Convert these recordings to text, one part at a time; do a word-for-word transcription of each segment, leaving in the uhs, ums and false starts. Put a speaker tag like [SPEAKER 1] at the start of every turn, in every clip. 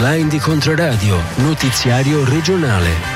[SPEAKER 1] Hotline di Controradio, notiziario regionale.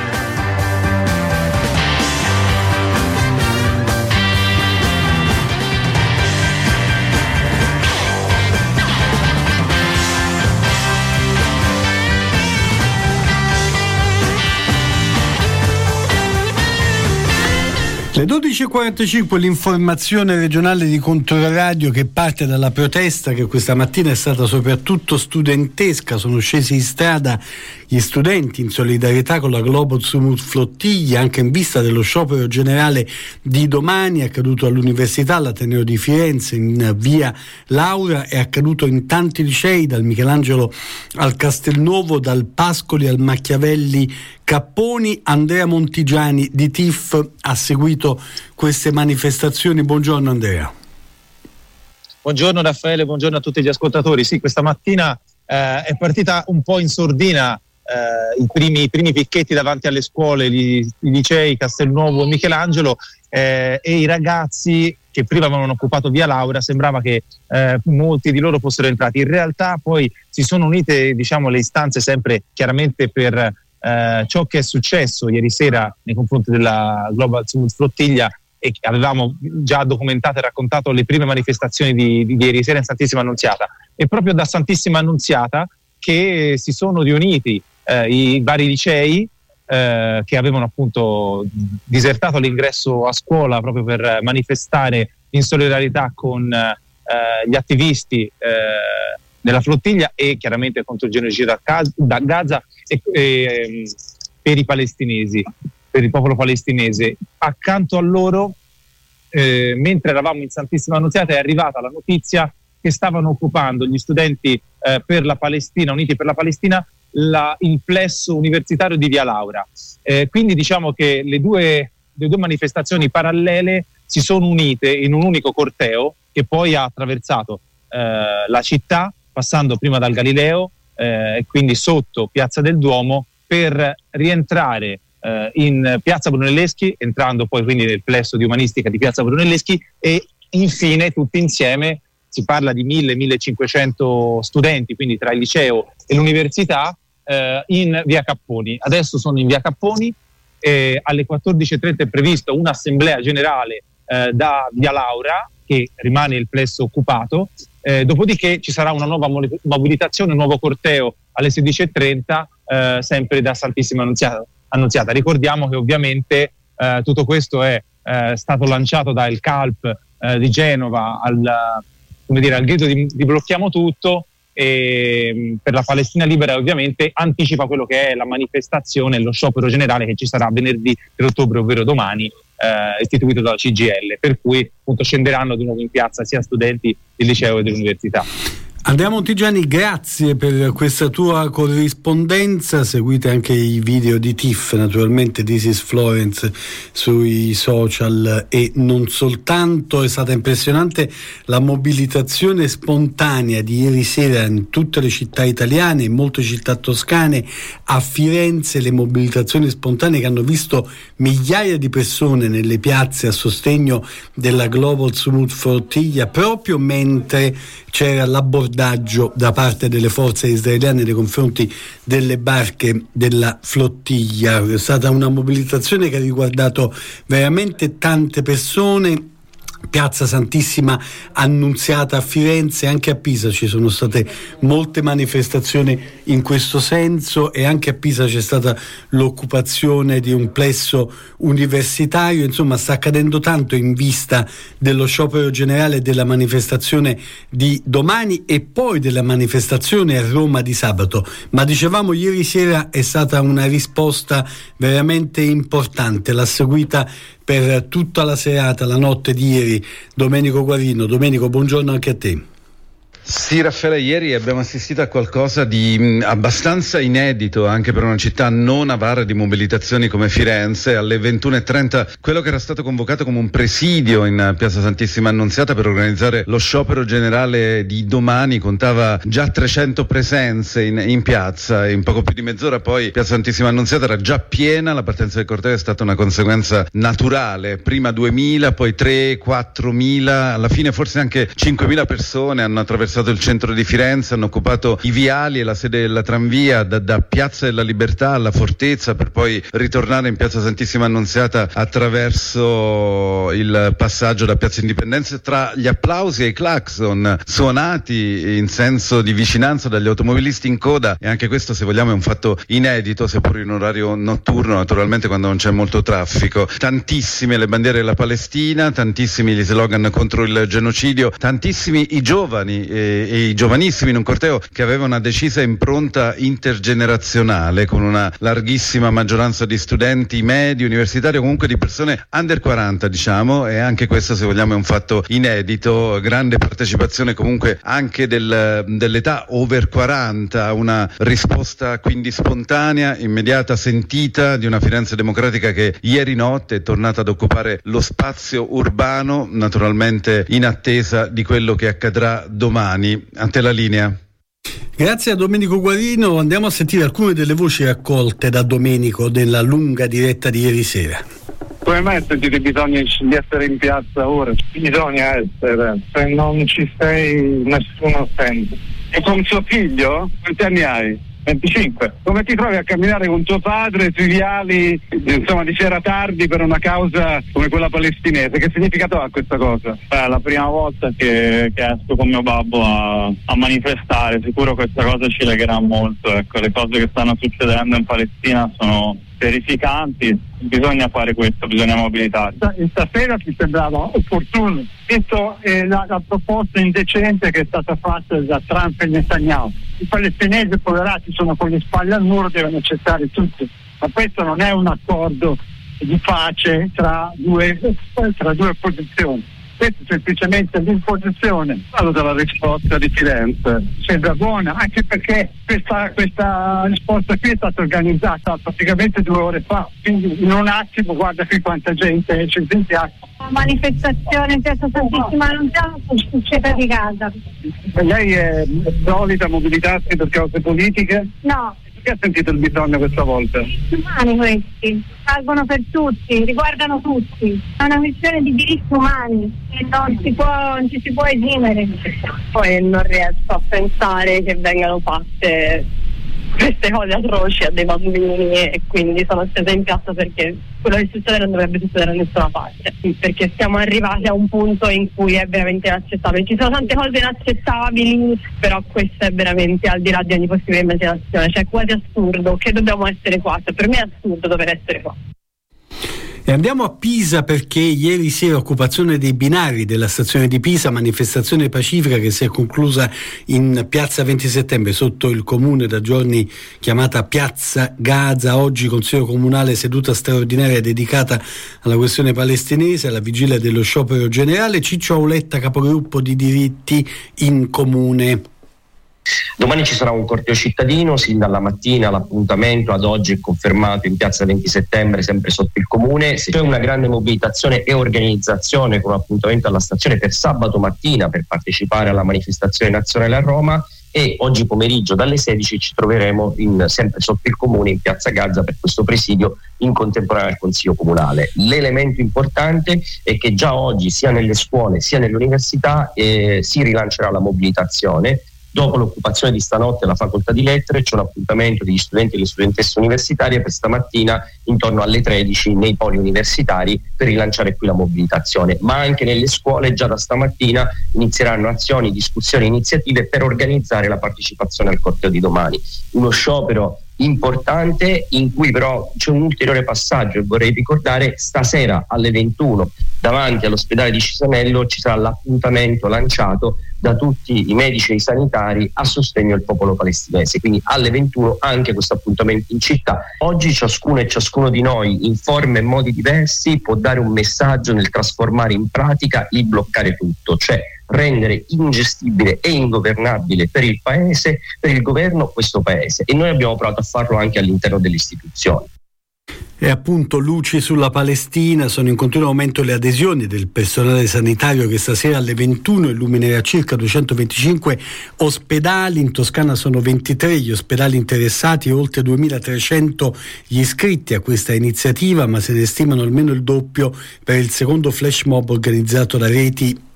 [SPEAKER 2] Le dodici e quarantacinque, l'informazione regionale di Controradio, che parte dalla protesta che questa mattina è stata soprattutto studentesca. Sono scesi in strada gli studenti in solidarietà con la Global Sumut Flottiglia, anche in vista dello sciopero generale di domani. È accaduto all'Università, all'Ateneo di Firenze, in via Laura, è accaduto in tanti licei, dal Michelangelo al Castelnuovo, dal Pascoli al Machiavelli Capponi. Andrea Montigiani di T I F ha seguito queste manifestazioni. Buongiorno Andrea.
[SPEAKER 3] Buongiorno Raffaele, buongiorno a tutti gli ascoltatori. Sì, questa mattina eh, è partita un po' in sordina eh, i, primi, i primi picchetti davanti alle scuole, gli, i licei Castelnuovo e Michelangelo, eh, e i ragazzi che prima avevano occupato via Laura sembrava che eh, molti di loro fossero entrati. In realtà poi si sono unite, diciamo, le istanze sempre chiaramente per Uh, ciò che è successo ieri sera nei confronti della Global Sumut Flottiglia, e che avevamo già documentato e raccontato le prime manifestazioni di, di ieri sera in Santissima Annunziata. È proprio da Santissima Annunziata che si sono riuniti uh, i vari licei uh, che avevano appunto disertato l'ingresso a scuola proprio per manifestare in solidarietà con uh, gli attivisti uh, della flottiglia e chiaramente contro il genocidio da Gaza e, e per i palestinesi, per il popolo palestinese. Accanto a loro, eh, mentre eravamo in Santissima Annunziata, è arrivata la notizia che stavano occupando gli studenti eh, per la Palestina, Uniti per la Palestina, la, il plesso universitario di via Laura. Eh, quindi diciamo che le due, le due manifestazioni parallele si sono unite in un unico corteo che poi ha attraversato eh, la città, passando prima dal Galileo eh, e quindi sotto Piazza del Duomo, per rientrare eh, in Piazza Brunelleschi, entrando poi quindi nel plesso di umanistica di Piazza Brunelleschi, e infine tutti insieme, si parla di mille millecinquecento studenti, quindi tra il liceo e l'università, eh, in via Capponi. Adesso sono in via Capponi, eh, alle quattordici e trenta è previsto un'assemblea generale eh, da via Laura, che rimane il plesso occupato. Eh, dopodiché ci sarà una nuova mobilitazione, un nuovo corteo alle sedici e trenta, eh, sempre da Santissima Annunziata. Annunziata. Ricordiamo che ovviamente eh, tutto questo è eh, stato lanciato dal C A L P eh, di Genova al, come dire, al grido di, di blocchiamo tutto, e per la Palestina libera ovviamente anticipa quello che è la manifestazione, lo sciopero generale che ci sarà venerdì tre ottobre, ovvero domani, eh, istituito dalla C G I L, per cui appunto scenderanno di nuovo in piazza sia studenti del liceo che dell'università.
[SPEAKER 2] Andrea Montigiani, grazie per questa tua corrispondenza. Seguite anche i video di T I F, naturalmente This is Florence, sui social e non soltanto. È stata impressionante la mobilitazione spontanea di ieri sera in tutte le città italiane, in molte città toscane, a Firenze, le mobilitazioni spontanee che hanno visto migliaia di persone nelle piazze a sostegno della Global Sumut Flottiglia, proprio mentre c'era l'abbordaggio da parte delle forze israeliane nei confronti delle barche della flottiglia. È stata una mobilitazione che ha riguardato veramente tante persone. Piazza Santissima Annunziata a Firenze, anche a Pisa ci sono state molte manifestazioni in questo senso, e anche a Pisa c'è stata l'occupazione di un plesso universitario. Insomma, sta accadendo tanto in vista dello sciopero generale e della manifestazione di domani e poi della manifestazione a Roma di sabato. Ma dicevamo, ieri sera è stata una risposta veramente importante, l'ha seguita per tutta la serata, la notte di ieri, Domenico Guarino. Domenico, buongiorno anche a te.
[SPEAKER 4] Sì, Raffaele, ieri abbiamo assistito a qualcosa di mh, abbastanza inedito anche per una città non avara di mobilitazioni come Firenze. Alle ventuno e trenta quello che era stato convocato come un presidio in Piazza Santissima Annunziata per organizzare lo sciopero generale di domani contava già trecento presenze in, in piazza, e in poco più di mezz'ora poi Piazza Santissima Annunziata era già piena. La partenza del corteo è stata una conseguenza naturale, prima duemila, poi tre quattromila, alla fine forse anche cinquemila persone hanno attraversato attraversato il centro di Firenze, hanno occupato i viali e la sede della tranvia da, da Piazza della Libertà alla Fortezza, per poi ritornare in Piazza Santissima Annunziata attraverso il passaggio da Piazza Indipendenza, tra gli applausi e i clacson suonati in senso di vicinanza dagli automobilisti in coda. E anche questo, se vogliamo, è un fatto inedito, seppur in orario notturno, naturalmente quando non c'è molto traffico. Tantissime le bandiere della Palestina, tantissimi gli slogan contro il genocidio, tantissimi i giovani e, e i giovanissimi in un corteo che aveva una decisa impronta intergenerazionale, con una larghissima maggioranza di studenti medi, universitari o comunque di persone under quaranta, diciamo. E anche questo, se vogliamo, è un fatto inedito. Grande partecipazione comunque anche del, dell'età over quaranta, una risposta quindi spontanea, immediata, sentita, di una Firenze democratica che ieri notte è tornata ad occupare lo spazio urbano, naturalmente in attesa di quello che accadrà domani. A te la linea.
[SPEAKER 2] Grazie a Domenico Guarino. Andiamo a sentire alcune delle voci raccolte da Domenico nella lunga diretta di ieri sera.
[SPEAKER 5] Come mai sentite bisogno di essere in piazza ora? Bisogna essere, se non ci sei nessuno sente. E con suo figlio? Quanti anni hai? venticinque. Come ti trovi a camminare con tuo padre sui viali, insomma, di sera tardi per una causa come quella palestinese? Che significato ha questa cosa?
[SPEAKER 6] È la prima volta che, che esco con mio babbo a, a manifestare. Sicuro questa cosa ci legherà molto. Ecco, le cose che stanno succedendo in Palestina sono terrificanti, bisogna fare questo, bisogna mobilitarsi.
[SPEAKER 5] Stasera ti sembrava opportuno, visto eh, la, la proposta indecente che è stata fatta da Trump e Netanyahu. I palestinesi poverati sono con le spalle al muro, devono accettare tutti, ma questo non è un accordo di pace tra due, tra due opposizioni. Questo è semplicemente l'imposizione. Parlo della risposta di Firenze, sembra buona, anche perché questa, questa risposta qui è stata organizzata praticamente due ore fa, quindi in un attimo guarda qui quanta gente esce in piazza.
[SPEAKER 7] La manifestazione in Piazza Santissima Annunziata succede di casa.
[SPEAKER 5] E lei è solita mobilitarsi per cause politiche?
[SPEAKER 7] No.
[SPEAKER 5] Perché ha sentito il bisogno questa volta?
[SPEAKER 7] I umani questi, valgono per tutti, riguardano tutti. È una questione di diritti umani e non si può, non ci si può esimere.
[SPEAKER 8] Poi non riesco a pensare che vengano fatte queste cose atroci a dei bambini e quindi sono scesa in piazza perché quello che succede non dovrebbe succedere da nessuna parte, perché siamo arrivati a un punto in cui è veramente inaccettabile. Ci sono tante cose inaccettabili, però questo è veramente al di là di ogni possibile immaginazione, cioè quasi assurdo che dobbiamo essere qua, cioè, per me è assurdo dover essere qua.
[SPEAKER 2] E andiamo a Pisa, perché ieri sera occupazione dei binari della stazione di Pisa, manifestazione pacifica che si è conclusa in piazza venti settembre sotto il comune, da giorni chiamata Piazza Gaza. Oggi Consiglio Comunale, seduta straordinaria dedicata alla questione palestinese, alla vigilia dello sciopero generale. Ciccio Auletta, capogruppo di Diritti in Comune.
[SPEAKER 9] Domani ci sarà un corteo cittadino, sin dalla mattina l'appuntamento ad oggi è confermato in piazza venti settembre, sempre sotto il comune. C'è una grande mobilitazione e organizzazione con un appuntamento alla stazione per sabato mattina per partecipare alla manifestazione nazionale a Roma, e oggi pomeriggio dalle sedici ci troveremo in, sempre sotto il comune in piazza Gaza per questo presidio in contemporanea al Consiglio Comunale. L'elemento importante è che già oggi sia nelle scuole sia nelle università eh, si rilancerà la mobilitazione. Dopo l'occupazione di stanotte alla facoltà di lettere c'è un appuntamento degli studenti e le studentesse universitarie per stamattina intorno alle tredici nei poli universitari per rilanciare qui la mobilitazione, ma anche nelle scuole già da stamattina inizieranno azioni, discussioni, iniziative per organizzare la partecipazione al corteo di domani. Uno sciopero importante in cui però c'è un ulteriore passaggio e vorrei ricordare: stasera alle ventuno davanti all'ospedale di Cisanello ci sarà l'appuntamento lanciato da tutti i medici e i sanitari a sostegno del popolo palestinese, quindi alle ventuno anche questo appuntamento in città. Oggi ciascuno e ciascuno di noi in forme e modi diversi può dare un messaggio nel trasformare in pratica il bloccare tutto, cioè rendere ingestibile e ingovernabile per il paese, per il governo, questo paese, e noi abbiamo provato a farlo anche all'interno delle istituzioni.
[SPEAKER 2] E appunto luci sulla Palestina. Sono in continuo aumento le adesioni del personale sanitario che stasera alle ventuno illuminerà circa duecentoventicinque ospedali. In Toscana sono ventitré gli ospedali interessati e oltre duemilatrecento gli iscritti a questa iniziativa, ma se ne stimano almeno il doppio per il secondo flash mob organizzato da Reti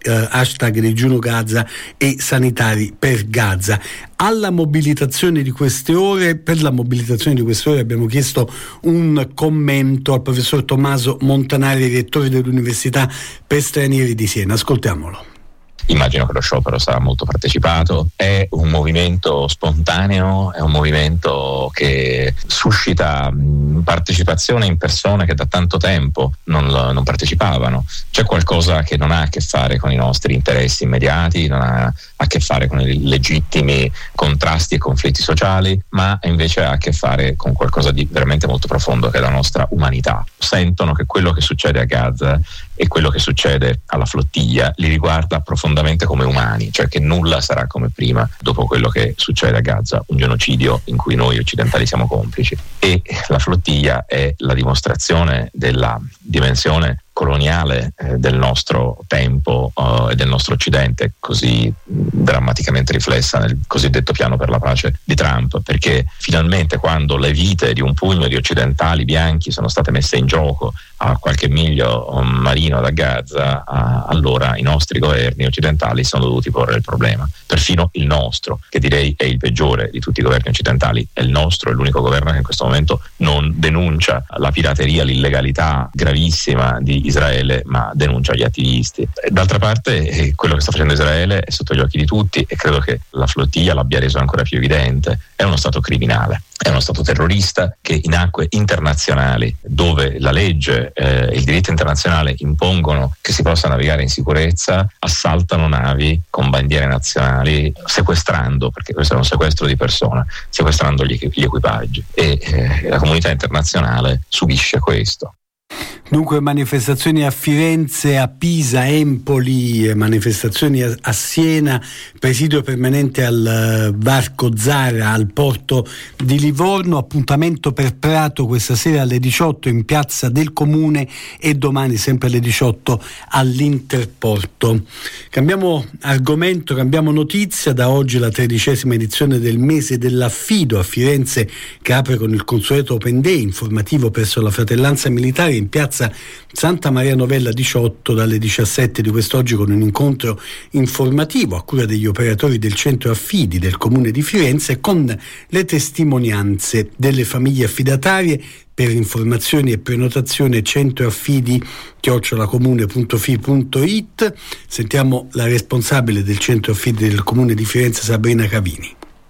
[SPEAKER 2] eh, hashtag Digiuno Gaza e Sanitari per Gaza. Alla mobilitazione di queste ore, per la mobilitazione di queste ore abbiamo chiesto un commento al professor Tommaso Montanari, rettore dell'Università per Stranieri di Siena. Ascoltiamolo.
[SPEAKER 10] Immagino che lo sciopero sarà molto partecipato, è un movimento spontaneo, è un movimento che suscita partecipazione in persone che da tanto tempo non, non partecipavano. C'è qualcosa che non ha a che fare con i nostri interessi immediati, non ha a che fare con i legittimi contrasti e conflitti sociali, ma invece ha a che fare con qualcosa di veramente molto profondo, che è la nostra umanità. Sentono che quello che succede a Gaza e quello che succede alla flottiglia li riguarda profondamente come umani, cioè che nulla sarà come prima dopo quello che succede a Gaza, un genocidio in cui noi occidentali siamo complici. E la flottiglia è la dimostrazione della dimensione coloniale eh, del nostro tempo uh, e del nostro Occidente, così drammaticamente riflessa nel cosiddetto piano per la pace di Trump, perché finalmente, quando le vite di un pugno di occidentali bianchi sono state messe in gioco a qualche miglio um, marino da Gaza, uh, allora i nostri governi occidentali sono dovuti porre il problema. Perfino il nostro, che direi è il peggiore di tutti i governi occidentali, è il nostro, è l'unico governo che in questo momento non denuncia la pirateria, l'illegalità gravissima di Israele, ma denuncia gli attivisti. D'altra parte, eh, quello che sta facendo Israele è sotto gli occhi di tutti, e credo che la flottiglia l'abbia reso ancora più evidente. È uno stato criminale, è uno stato terrorista che in acque internazionali, dove la legge e eh, il diritto internazionale impongono che si possa navigare in sicurezza, assaltano navi con bandiere nazionali, sequestrando, perché questo è un sequestro di persona, sequestrando gli, gli equipaggi, e eh, la comunità internazionale subisce questo.
[SPEAKER 2] Dunque manifestazioni a Firenze, a Pisa, Empoli, manifestazioni a, a Siena, presidio permanente al uh, varco Zara al porto di Livorno, appuntamento per Prato questa sera alle diciotto in Piazza del Comune e domani sempre alle diciotto all'Interporto. Cambiamo argomento, cambiamo notizia. Da oggi la tredicesima edizione del mese dell'affido a Firenze, che apre con il consueto Open Day informativo presso la Fratellanza Militare in Piazza Santa Maria Novella diciotto dalle diciassette di quest'oggi, con un incontro informativo a cura degli operatori del centro affidi del Comune di Firenze, con le testimonianze delle famiglie affidatarie. Per informazioni e prenotazione centroaffidi chiocciola comune punto fi punto it. Sentiamo la responsabile del centro affidi del Comune di Firenze, Sabrina Cavini.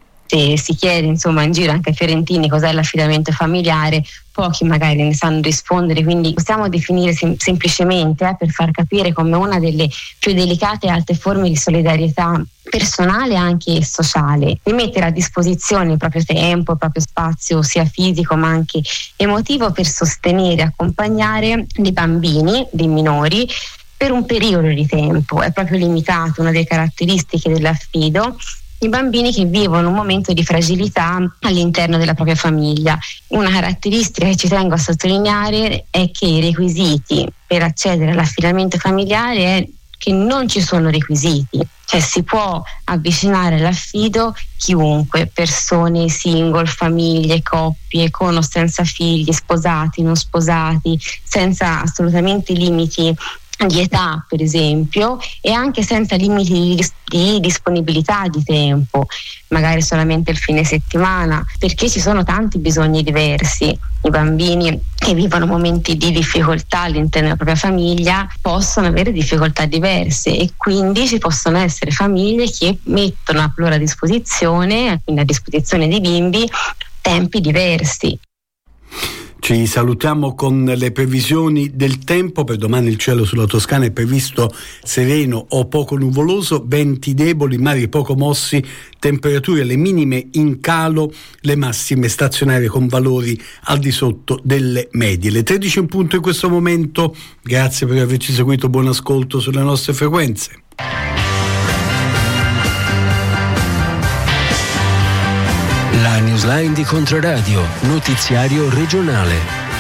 [SPEAKER 11] Se si chiede insomma in giro anche ai fiorentini cos'è l'affidamento familiare, pochi magari ne sanno rispondere, quindi possiamo definire sem- semplicemente eh, per far capire come una delle più delicate e alte forme di solidarietà personale anche sociale, di mettere a disposizione il proprio tempo, il proprio spazio sia fisico ma anche emotivo per sostenere e accompagnare dei bambini, dei minori per un periodo di tempo. È proprio limitato, una delle caratteristiche dell'affido, i bambini che vivono un momento di fragilità all'interno della propria famiglia. Una caratteristica che ci tengo a sottolineare è che i requisiti per accedere all'affidamento familiare è che non ci sono requisiti, cioè si può avvicinare all'affido chiunque, persone single, famiglie, coppie, con o senza figli, sposati, non sposati, senza assolutamente limiti di età per esempio, e anche senza limiti di, di disponibilità di tempo, magari solamente il fine settimana, perché ci sono tanti bisogni diversi. I bambini che vivono momenti di difficoltà all'interno della propria famiglia possono avere difficoltà diverse, e quindi ci possono essere famiglie che mettono a loro disposizione, quindi a disposizione dei bimbi, tempi diversi.
[SPEAKER 2] Ci salutiamo con le previsioni del tempo. Per domani il cielo sulla Toscana è previsto sereno o poco nuvoloso, venti deboli, mari poco mossi, temperature le minime in calo, le massime stazionarie con valori al di sotto delle medie. Le tredici in punto in questo momento. Grazie per averci seguito, buon ascolto sulle nostre frequenze.
[SPEAKER 1] La newsline di Controradio, notiziario regionale.